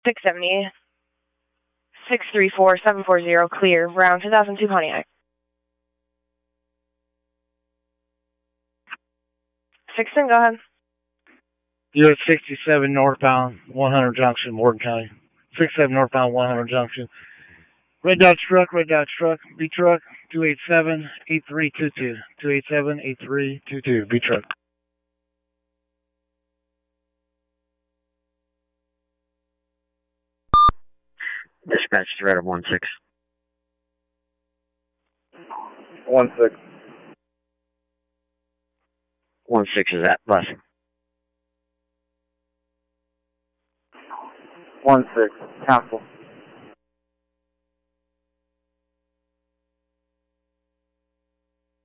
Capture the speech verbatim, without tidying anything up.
six seventy, six three four, seven four zero, clear, round two thousand two Pontiac. Sixton, go ahead. U S sixty-seven northbound, one hundred Junction, Morgan County. sixty-seven northbound, one hundred Junction. Red Dodge truck, Red Dodge truck, B truck, two eight seven, eight three two two. two eight seven, eight three two two, B truck. Dispatch threat of one six. one six. one six is at bus. one six, cancel.